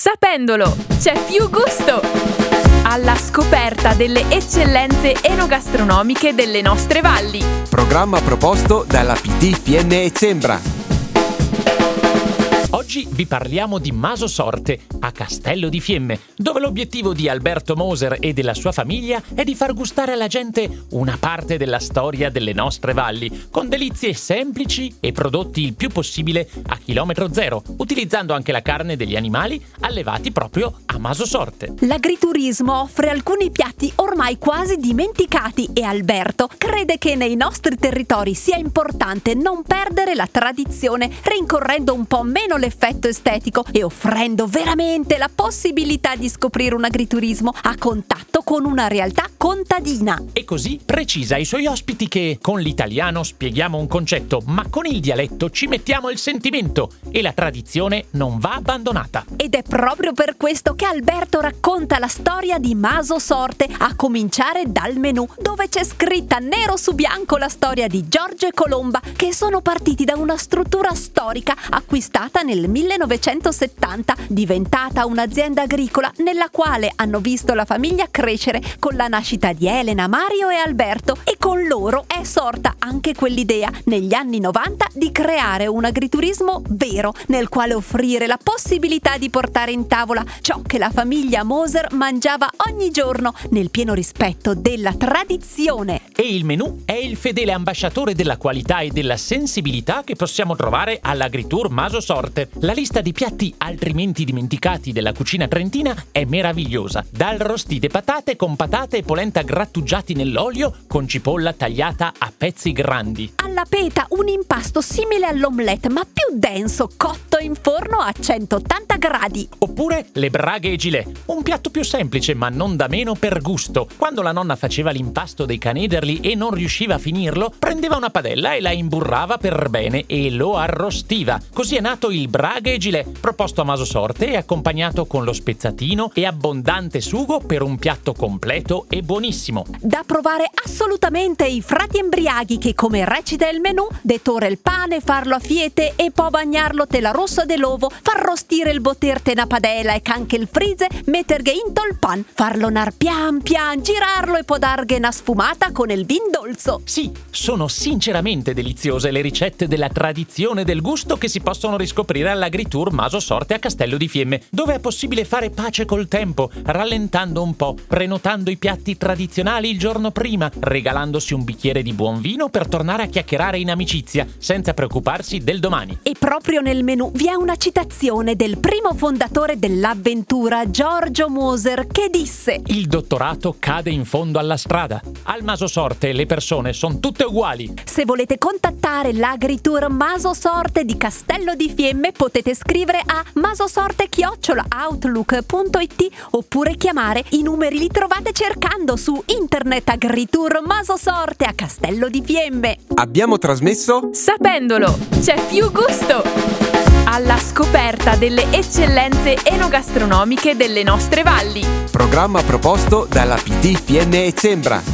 Sapendolo, c'è più gusto! Alla scoperta delle eccellenze enogastronomiche delle nostre valli. Programma proposto dalla PT Fiemme e Cembra. Oggi vi parliamo di Maso Sorte, a Castello di Fiemme, dove l'obiettivo di Alberto Moser e della sua famiglia è di far gustare alla gente una parte della storia delle nostre valli, con delizie semplici e prodotti il più possibile a chilometro zero, utilizzando anche la carne degli animali allevati proprio a Maso Sorte. L'agriturismo offre alcuni piatti ormai quasi dimenticati e Alberto crede che nei nostri territori sia importante non perdere la tradizione, rincorrendo un po' meno l'effetto estetico e offrendo veramente la possibilità di scoprire un agriturismo a contatto con una realtà contadina. E così precisa ai suoi ospiti che con l'italiano spieghiamo un concetto, ma con il dialetto ci mettiamo il sentimento e la tradizione non va abbandonata. Ed è proprio per questo che Alberto racconta la storia di Maso Sorte, a cominciare dal menù, dove c'è scritta nero su bianco la storia di Giorgio e Colomba, che sono partiti da una struttura storica acquistata nel 1970, diventata un'azienda agricola nella quale hanno visto la famiglia crescere con la nascita di Elena, Mario e Alberto, e con loro è sorta anche quell'idea negli anni 90 di creare un agriturismo vero, nel quale offrire la possibilità di portare in tavola ciò che la famiglia Moser mangiava ogni giorno, nel pieno rispetto della tradizione. E il menù è il fedele ambasciatore della qualità e della sensibilità che possiamo trovare all'Agritour Maso Sorte. La lista di piatti altrimenti dimenticati della cucina trentina è meravigliosa, dal rostite patate con patate e polenta grattugiati nell'olio con cipolla tagliata a pezzi grandi, alla peta, un impasto simile all'omelette ma più denso, cotto in forno a 180 gradi. Oppure le braghe e gilet, un piatto più semplice ma non da meno per gusto. Quando la nonna faceva l'impasto dei canederli e non riusciva a finirlo, prendeva una padella e la imburrava per bene e lo arrostiva. Così è nato il braghe e gilet, proposto a Maso Sorte e accompagnato con lo spezzatino e abbondante sugo per un piatto completo e buonissimo. Da provare assolutamente i frati embriaghi che, come recita il menù, dettore il pane, farlo a fiete e poi bagnarlo tela rossa dell'ovo, far rostire il botterte na padella e anche il frise, metterghe into il pan, farlo nar pian pian, girarlo e poi darghe una sfumata con il vin dolzo. Sì, sono sinceramente deliziose le ricette della tradizione del gusto che si possono riscoprire all'Agritour Maso Sorte a Castello di Fiemme, dove è possibile fare pace col tempo, rallentando un po', prenotando i piatti tradizionali il giorno prima, regalandosi un bicchiere di buon vino per tornare a chiacchierare in amicizia, senza preoccuparsi del domani. E proprio nel menù vi è una citazione del primo fondatore dell'avventura, Giorgio Moser, che disse: il dottorato cade in fondo alla strada. Al Maso Sorte le persone sono tutte uguali. Se volete contattare l'Agritour Maso Sorte di Castello di Fiemme, potete scrivere a masosorte@outlook.it oppure chiamare i numeri, li trovate cercando su internet. Agritour Maso Sorte a Castello di Fiemme. Abbiamo trasmesso Sapendolo, c'è più gusto! Alla scoperta delle eccellenze enogastronomiche delle nostre valli. programma proposto dalla PT Fiemme e Cembra.